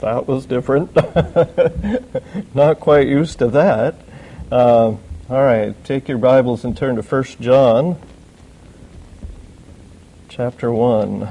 That was different. Not quite used to that. All right, take your Bibles and turn to 1 John, chapter 1.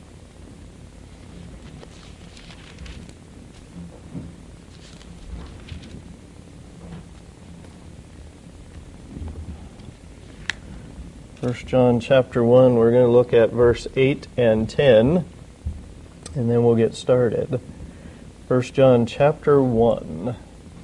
First John chapter 1, we're going to look at verse 8 and 10, and then we'll get started. 1 John chapter 1.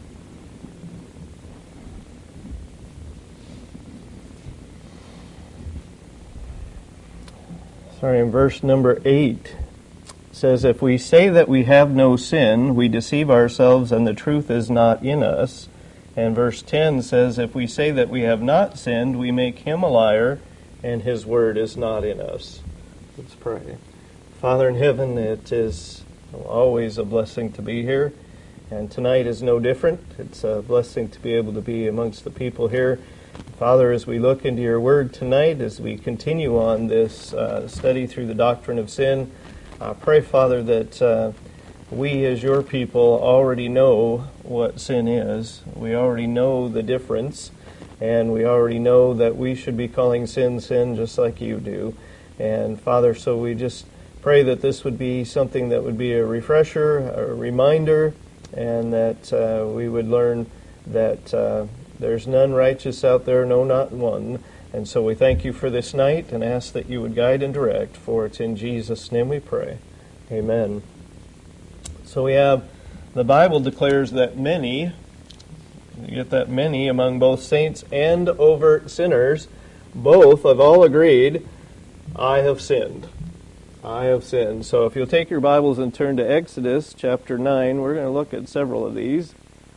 In verse number 8, says, "If we say that we have no sin, we deceive ourselves and the truth is not in us." And verse 10 says, "If we say that we have not sinned, we make him a liar, and his word is not in us." Let's pray. Father in heaven, it is always a blessing to be here, and tonight is no different. It's a blessing to be able to be amongst the people here. Father, as we look into your word tonight, as we continue on this study through the doctrine of sin, I pray, Father, that we as your people already know what sin is. We already know the difference, and we already know that we should be calling sin, sin, just like you do. And Father, so we just pray that this would be something that would be a refresher, a reminder, and that we would learn that there's none righteous out there, no, not one. And so we thank you for this night and ask that you would guide and direct, for it's in Jesus' name we pray. Amen. So we have, the Bible declares that many, you get that many among both saints and overt sinners, both have all agreed, I have sinned. I have sinned. So if you'll take your Bibles and turn to Exodus chapter 9, we're going to look at several of these.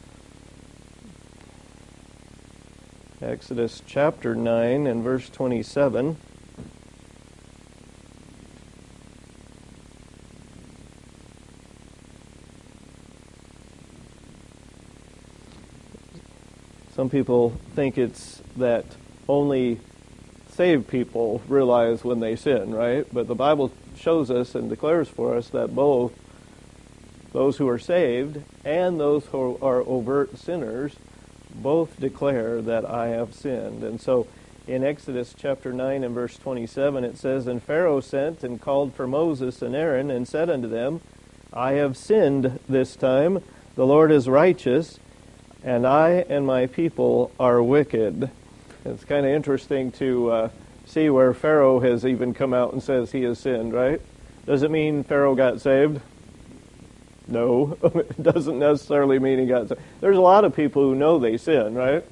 Exodus chapter 9 and verse 27. Some people think it's that only saved people realize when they sin, right? But the Bible shows us and declares for us that both those who are saved and those who are overt sinners both declare that I have sinned. And so in Exodus chapter 9 and verse 27 it says, "And Pharaoh sent and called for Moses and Aaron and said unto them, I have sinned this time, the Lord is righteous, and I and my people are wicked." It's kind of interesting to see where Pharaoh has even come out and says he has sinned, right? Does it mean Pharaoh got saved? No. It doesn't necessarily mean he got saved. There's a lot of people who know they sin, right?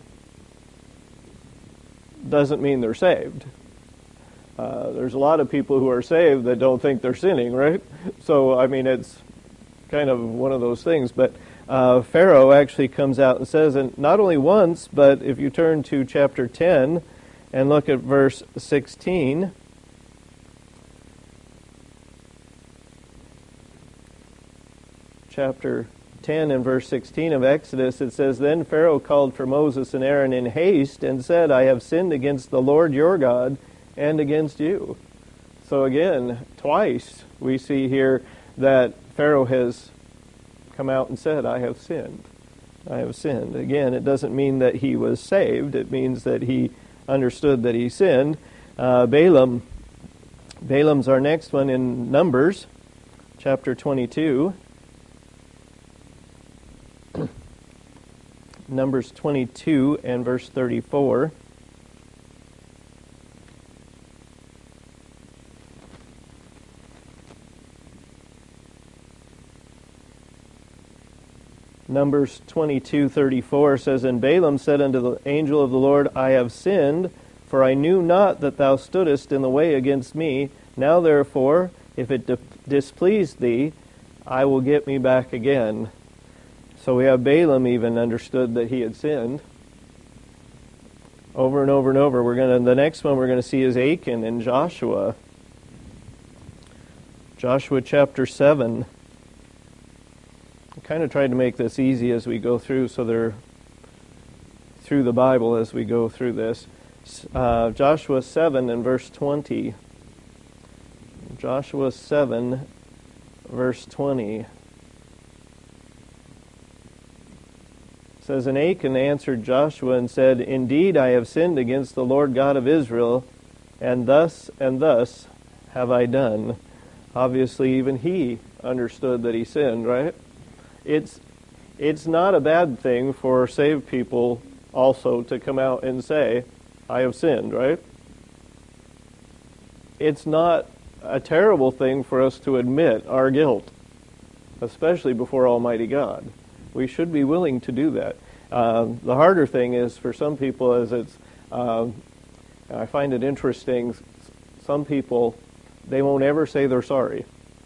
Doesn't mean they're saved. There's a lot of people who are saved that don't think they're sinning, right? So, I mean, it's kind of one of those things. But Pharaoh actually comes out and says, and not only once, but if you turn to chapter 10 and look at verse 16, chapter 10 and verse 16 of Exodus, it says, "Then Pharaoh called for Moses and Aaron in haste and said, I have sinned against the Lord your God and against you." So again, twice we see here that Pharaoh has come out and said, I have sinned. I have sinned. Again, it doesn't mean that he was saved. It means that he understood that he sinned. Balaam's our next one in Numbers, chapter 22. Numbers 22 and verse 34. Numbers 22:34 says, "And Balaam said unto the angel of the Lord, I have sinned, for I knew not that thou stoodest in the way against me. Now therefore, if it displease thee, I will get me back again." So we have Balaam even understood that he had sinned. Over and over and over. The next one we're going to see is Achan in Joshua. Joshua chapter 7. I kind of tried to make this easy as we go through, so they're through the Bible as we go through this. Joshua 7 and verse 20. Joshua 7, verse 20. It says, and Achan answered Joshua and said, indeed I have sinned against the Lord God of Israel, and thus have I done. Obviously, even he understood that he sinned, right? It's not a bad thing for saved people also to come out and say, I have sinned, right? It's not a terrible thing for us to admit our guilt, especially before Almighty God. We should be willing to do that. The harder thing is for some people I find it interesting, some people, they won't ever say they're sorry.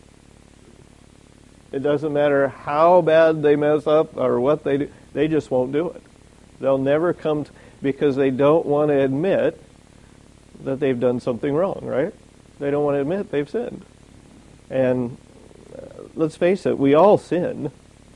It doesn't matter how bad they mess up or what they do, they just won't do it. They'll never come because they don't want to admit that they've done something wrong, right? They don't want to admit they've sinned. And let's face it, we all sin.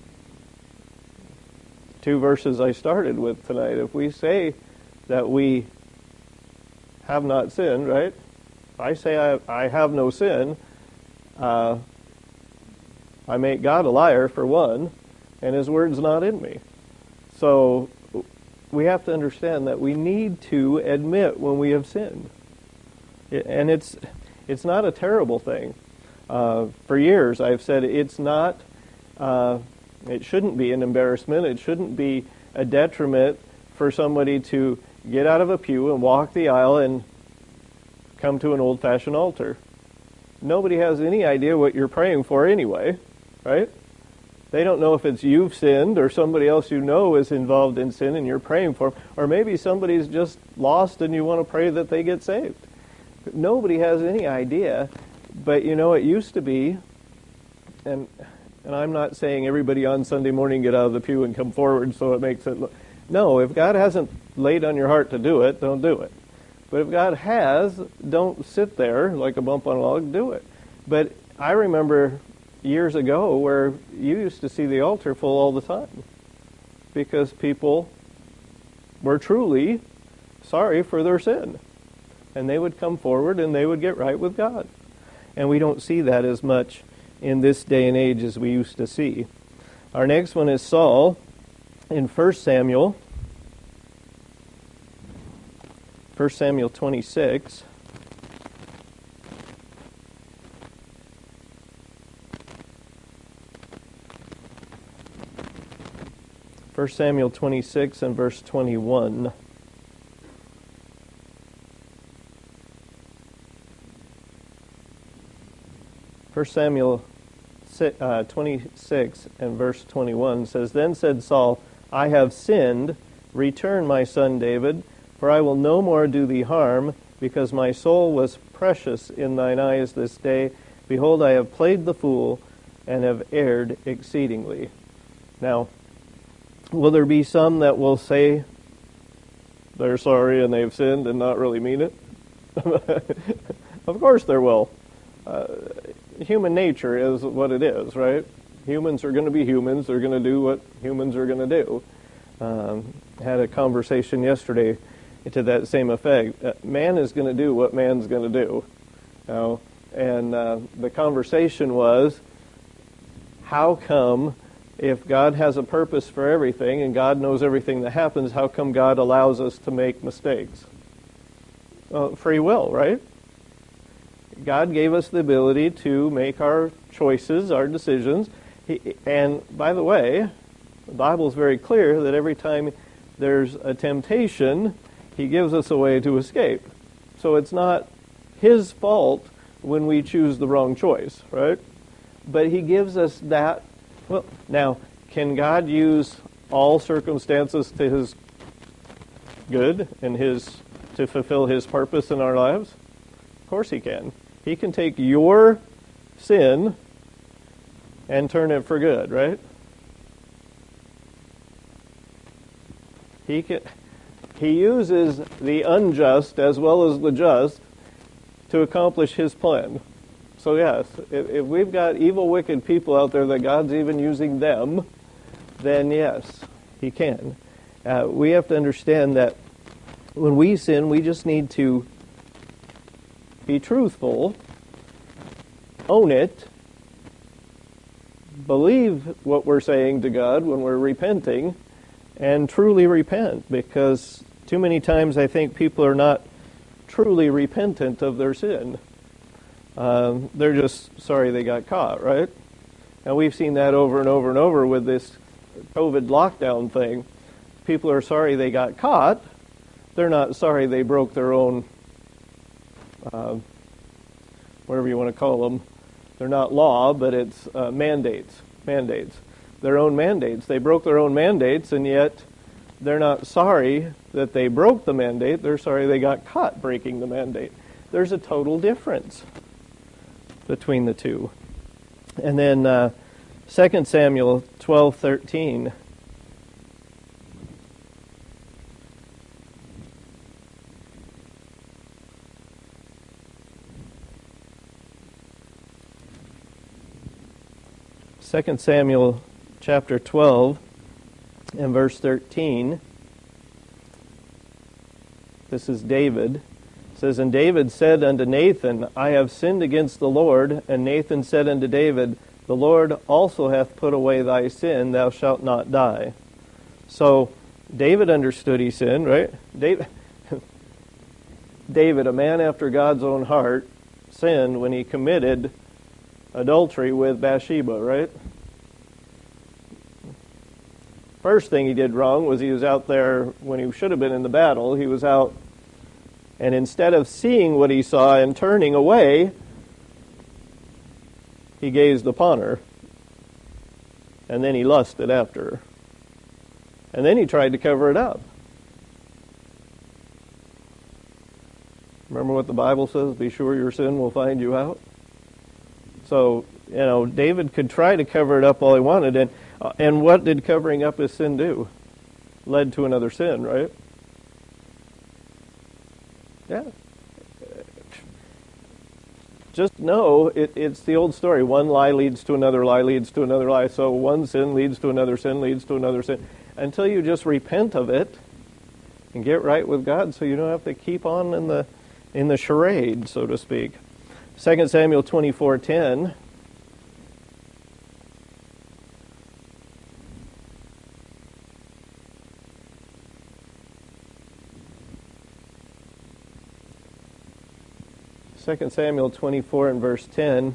2 verses I started with tonight. If we say that we have not sinned, right? If I say I have no sin, I make God a liar, for one, and His word's not in me. So we have to understand that we need to admit when we have sinned. And it's not a terrible thing. For years I've said it's not... it shouldn't be an embarrassment. It shouldn't be a detriment for somebody to get out of a pew and walk the aisle and come to an old-fashioned altar. Nobody has any idea what you're praying for anyway, right? They don't know if it's you've sinned or somebody else you know is involved in sin and you're praying for them. Or maybe somebody's just lost and you want to pray that they get saved. Nobody has any idea. But you know, it used to be, and I'm not saying everybody on Sunday morning get out of the pew and come forward so it makes it look... No, if God hasn't laid on your heart to do it, don't do it. But if God has, don't sit there like a bump on a log, do it. But I remember years ago where you used to see the altar full all the time because people were truly sorry for their sin. And they would come forward and they would get right with God. And we don't see that as much in this day and age as we used to see. Our next one is Saul in 1 Samuel 26. First Samuel 26 and verse 21. First Samuel 26 and verse 21 says, Then said Saul, I have sinned. Return, my son David, for I will no more do thee harm, because my soul was precious in thine eyes this day. Behold, I have played the fool, and have erred exceedingly. Now, will there be some that will say they're sorry and they've sinned and not really mean it? Of course there will. Human nature is what it is, right? Humans are going to be humans. They're going to do what humans are going to do. Had a conversation yesterday to that same effect. Man is going to do what man's going to do. And the conversation was, how come, if God has a purpose for everything and God knows everything that happens, how come God allows us to make mistakes? Free will, right? God gave us the ability to make our choices, our decisions. And by the way, the Bible is very clear that every time there's a temptation, He gives us a way to escape. So it's not His fault when we choose the wrong choice, right? But He gives us that. Well, now, can God use all circumstances to His good and to fulfill His purpose in our lives? Of course He can. He can take your sin and turn it for good, right? He uses the unjust as well as the just to accomplish His plan. So yes, if we've got evil, wicked people out there that God's even using them, then yes, He can. We have to understand that when we sin, we just need to be truthful, own it, believe what we're saying to God when we're repenting, and truly repent, because too many times I think people are not truly repentant of their sin. They're just sorry they got caught, right? And we've seen that over and over and over with this COVID lockdown thing. People are sorry they got caught. They're not sorry they broke their own, whatever you want to call them. They're not law, but it's mandates. Their own mandates. They broke their own mandates, and yet they're not sorry that they broke the mandate. They're sorry they got caught breaking the mandate. There's a total difference between the two. And then 2 Samuel 12:13. Second Samuel chapter 12 and verse 13. This is David. It says, "And David said unto Nathan, I have sinned against the Lord. And Nathan said unto David, The Lord also hath put away thy sin, thou shalt not die." So David understood he sinned, right? David, a man after God's own heart, sinned when he committed adultery with Bathsheba, right? First thing he did wrong was he was out there when he should have been in the battle. He was out, and instead of seeing what he saw and turning away, he gazed upon her. And then he lusted after her. And then he tried to cover it up. Remember what the Bible says? Be sure your sin will find you out. So, David could try to cover it up all he wanted. And what did covering up his sin do? Led to another sin, right? Yeah. Just know it's the old story. One lie leads to another lie, leads to another lie. So one sin leads to another sin, leads to another sin. Until you just repent of it and get right with God, so you don't have to keep on in the charade, so to speak. 2 Samuel 24:10. Second Samuel 24 and verse 10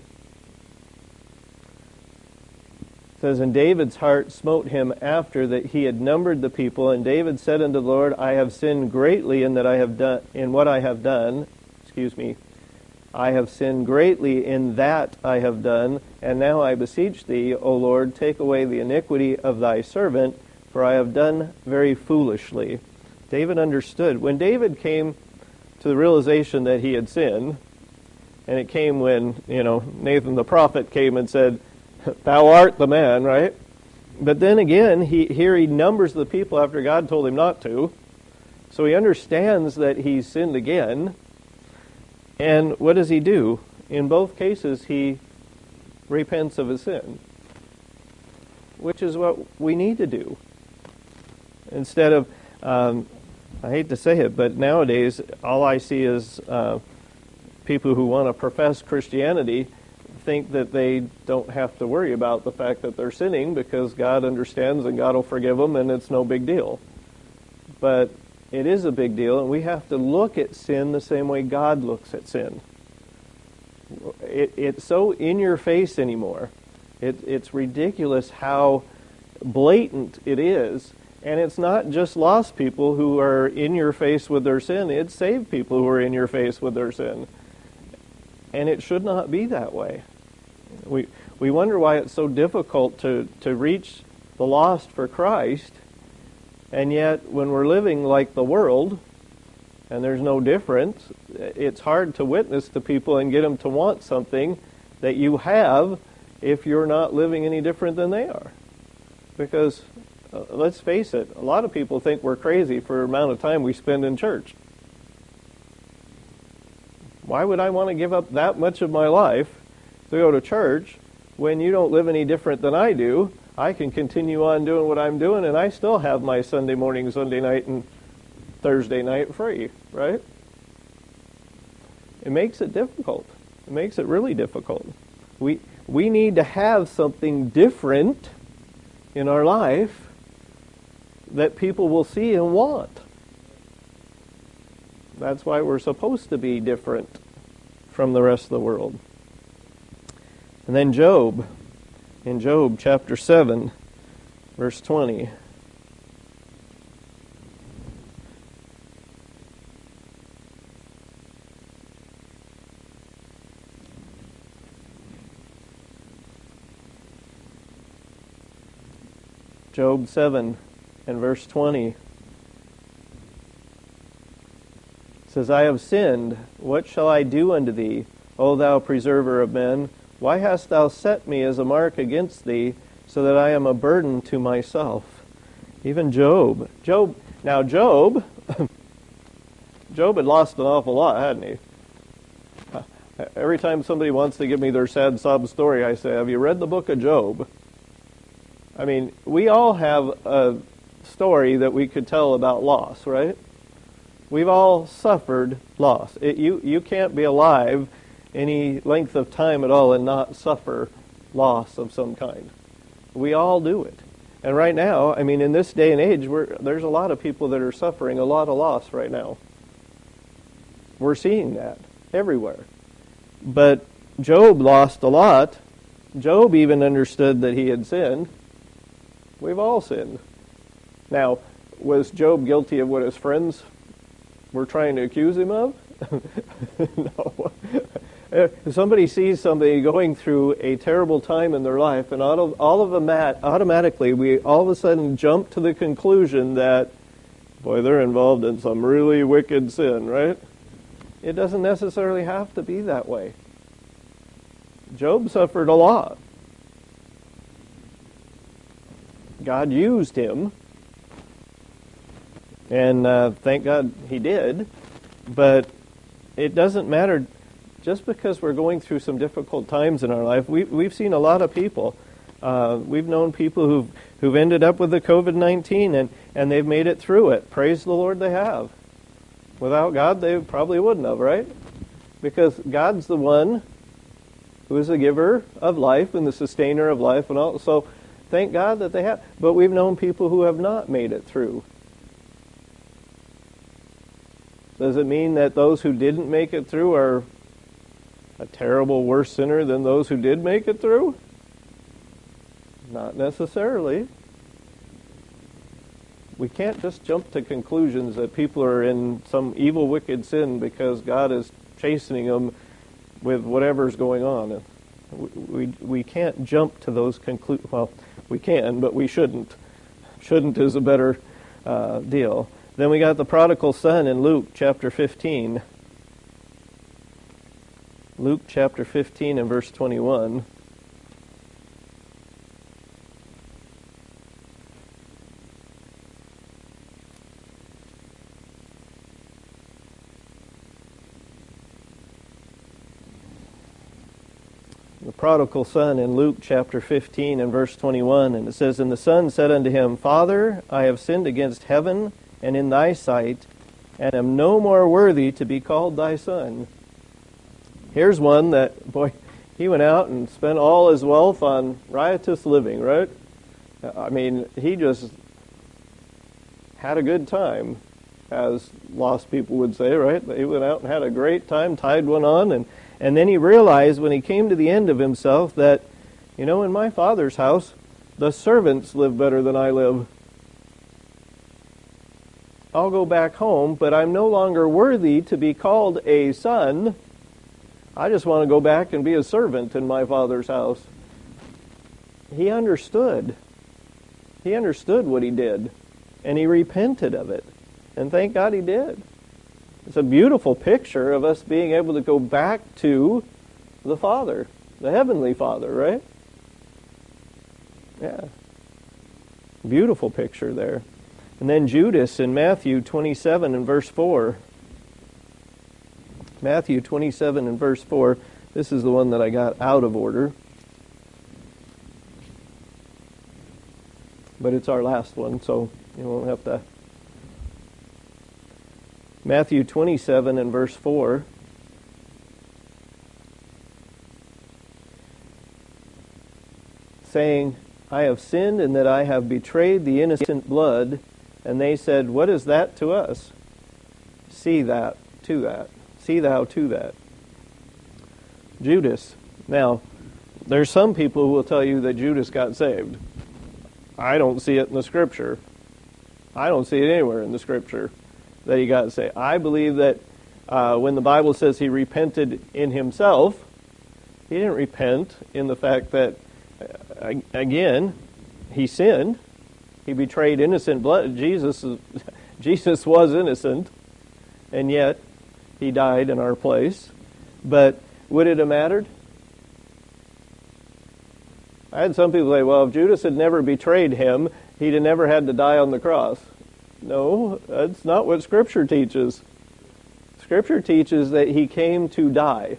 says, "And David's heart smote him after that he had numbered the people. And David said unto the Lord, I have sinned greatly in that I have done in what I have done. I have sinned greatly in that I have done. And now I beseech thee, O Lord, take away the iniquity of thy servant, for I have done very foolishly." David understood. When David came to the realization that he had sinned, and it came when, Nathan the prophet came and said, "Thou art the man," right? But then again, he numbers the people after God told him not to. So he understands that he's sinned again. And what does he do? In both cases, he repents of his sin, which is what we need to do. Instead of, I hate to say it, but nowadays, all I see is people who want to profess Christianity think that they don't have to worry about the fact that they're sinning because God understands and God will forgive them and it's no big deal. But it is a big deal, and we have to look at sin the same way God looks at sin. It's so in your face anymore. It's ridiculous how blatant it is. And it's not just lost people who are in your face with their sin. It's saved people who are in your face with their sin. And it should not be that way. We wonder why it's so difficult to reach the lost for Christ. And yet, when we're living like the world, and there's no difference, it's hard to witness to people and get them to want something that you have if you're not living any different than they are. Because, let's face it, a lot of people think we're crazy for the amount of time we spend in church. Why would I want to give up that much of my life to go to church when you don't live any different than I do? I can continue on doing what I'm doing, and I still have my Sunday morning, Sunday night, and Thursday night free, right? It makes it difficult. It makes it really difficult. We need to have something different in our life that people will see and want. That's why we're supposed to be different from the rest of the world. And then Job, in Job chapter 7, verse 20. Job 7 and verse 20 says, I have sinned. What shall I do unto thee, O thou preserver of men? Why hast thou set me as a mark against thee, so that I am a burden to myself? Even Job. Job had lost an awful lot, hadn't he? Every time somebody wants to give me their sad sob story, I say, have you read the book of Job? I mean, we all have a story that we could tell about loss, right? We've all suffered loss. You can't be alive any length of time at all and not suffer loss of some kind. We all do it. And right now, I mean, in this day and age, there's a lot of people that are suffering a lot of loss right now. We're seeing that everywhere. But Job lost a lot. Job even understood that he had sinned. We've all sinned. Now, was Job guilty of what his friends were trying to accuse him of? No. If somebody sees somebody going through a terrible time in their life, and automatically we all of a sudden jump to the conclusion that, boy, they're involved in some really wicked sin, right? It doesn't necessarily have to be that way. Job suffered a lot. God used him, and thank God he did, but it doesn't matter. Just because we're going through some difficult times in our life, we've seen a lot of people. We've known people who've ended up with the COVID-19, and they've made it through it. Praise the Lord, they have. Without God, they probably wouldn't have, right? Because God's the one who is the giver of life and the sustainer of life and all. So thank God that they have. But we've known people who have not made it through. Does it mean that those who didn't make it through are a terrible worse sinner than those who did make it through? Not necessarily. We can't just jump to conclusions that people are in some evil, wicked sin because God is chastening them with whatever's going on. We can't jump to those conclusions. Well, we can, but we shouldn't. Shouldn't is a better deal. Then we got the prodigal son in Luke chapter 15. Luke chapter 15 and verse 21. The prodigal son in Luke chapter 15 and verse 21, and it says, And the son said unto him, Father, I have sinned against heaven and in thy sight, and am no more worthy to be called thy son. Here's one that, boy, he went out and spent all his wealth on riotous living, right? I mean, he just had a good time, as lost people would say, right? He went out and had a great time, tied one on, and then he realized when he came to the end of himself that, you know, in my Father's house, the servants live better than I live. I'll go back home, but I'm no longer worthy to be called a son. I just want to go back and be a servant in my Father's house. He understood. He understood what he did, and he repented of it. And thank God he did. It's a beautiful picture of us being able to go back to the Father, the Heavenly Father, right? Yeah. Beautiful picture there. And then Judas in Matthew 27 and verse 4. Matthew 27 and verse 4. This is the one that I got out of order. But it's our last one, so you won't have to. Matthew 27 and verse 4. Saying, I have sinned in that I have betrayed the innocent blood. And they said, "What is that to us? See that to that. See thou to that." Judas. Now, there's some people who will tell you that Judas got saved. I don't see it in the Scripture. I don't see it anywhere in the Scripture that he got saved. I believe that when the Bible says he repented in himself, he didn't repent in the fact that, again, he sinned. He betrayed innocent blood. Jesus was innocent, and yet he died in our place. But would it have mattered? I had some people say, well, if Judas had never betrayed him, he'd have never had to die on the cross. No, that's not what Scripture teaches. Scripture teaches that he came to die.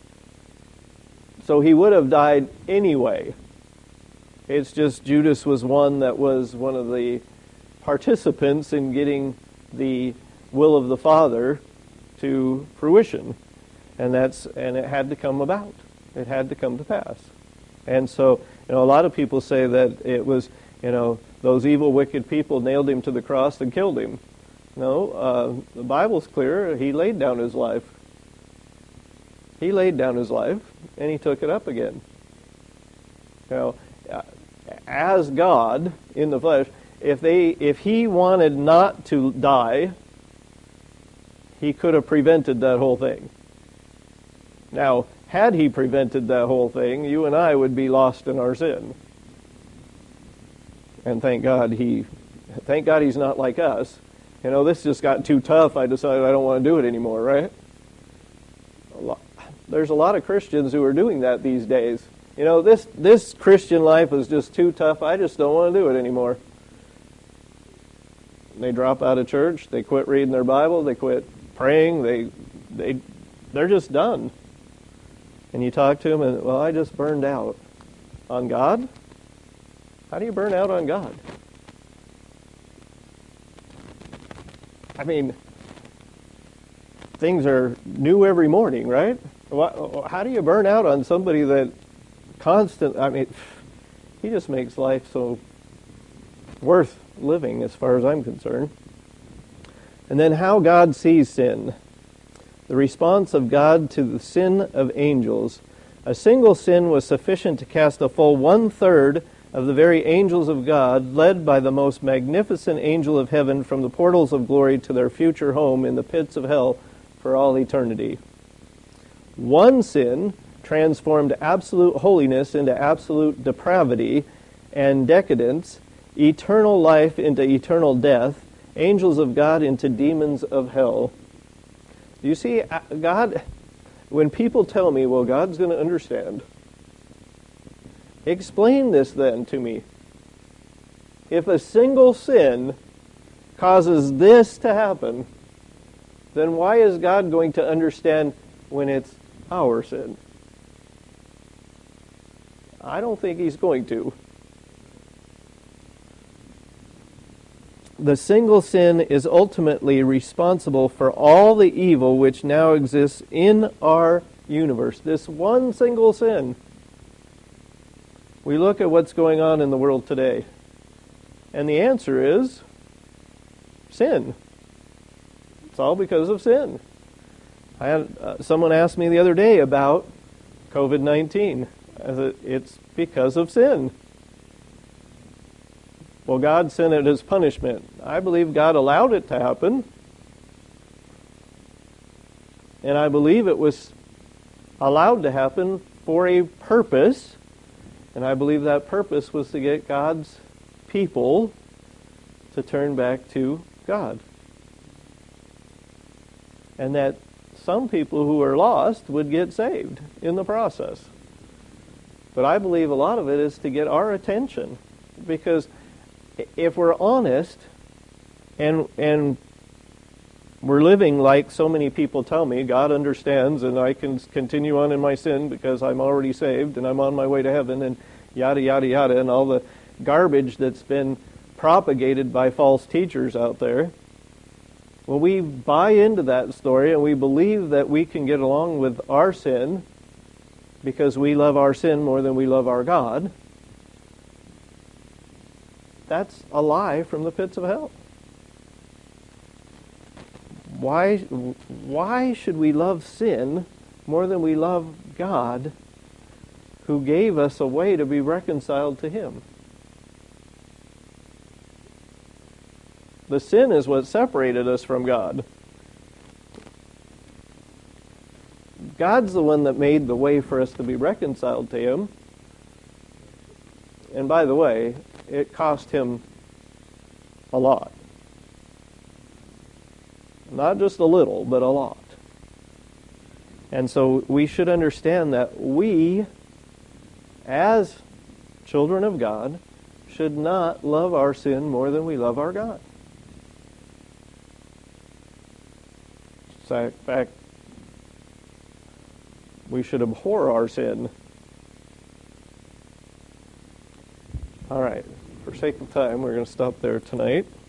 So he would have died anyway. It's just Judas was one that was one of the participants in getting the will of the Father to fruition. And it had to come about. It had to come to pass. And so, a lot of people say that it was, those evil, wicked people nailed him to the cross and killed him. No, the Bible's clear. He laid down his life. He laid down his life, and he took it up again. As God in the flesh, if he wanted not to die, he could have prevented that whole thing. Now, had he prevented that whole thing, you and I would be lost in our sin. And thank God he's not like us. This just got too tough. I decided I don't want to do it anymore, right? There's a lot of Christians who are doing that these days. This Christian life is just too tough. I just don't want to do it anymore. They drop out of church. They quit reading their Bible. They quit praying. They're just done. And you talk to them, and, well, I just burned out. On God? How do you burn out on God? I mean, things are new every morning, right? How do you burn out on somebody that he just makes life so worth living as far as I'm concerned. And then how God sees sin. The response of God to the sin of angels. A single sin was sufficient to cast a full 1/3 of the very angels of God, led by the most magnificent angel of heaven from the portals of glory to their future home in the pits of hell for all eternity. One sin transformed absolute holiness into absolute depravity and decadence, eternal life into eternal death, angels of God into demons of hell. You see, God, when people tell me, well, God's going to understand, explain this then to me. If a single sin causes this to happen, then why is God going to understand when it's our sin? I don't think he's going to. The single sin is ultimately responsible for all the evil which now exists in our universe. This one single sin. We look at what's going on in the world today, and the answer is sin. It's all because of sin. I had someone asked me the other day about COVID-19. It's because of sin. Well, God sent it as punishment. I believe God allowed it to happen. And I believe it was allowed to happen for a purpose. And I believe that purpose was to get God's people to turn back to God. And that some people who are lost would get saved in the process. But I believe a lot of it is to get our attention. Because if we're honest and we're living like so many people tell me, God understands and I can continue on in my sin because I'm already saved and I'm on my way to heaven and yada, yada, yada, and all the garbage that's been propagated by false teachers out there. When we buy into that story and we believe that we can get along with our sin because we love our sin more than we love our God, that's a lie from the pits of hell. why should we love sin more than we love God, who gave us a way to be reconciled to Him? The sin is what separated us from God. God's the one that made the way for us to be reconciled to Him. And by the way, it cost Him a lot. Not just a little, but a lot. And so we should understand that we, as children of God, should not love our sin more than we love our God. In fact, we should abhor our sin. All right, for sake of time, we're going to stop there tonight.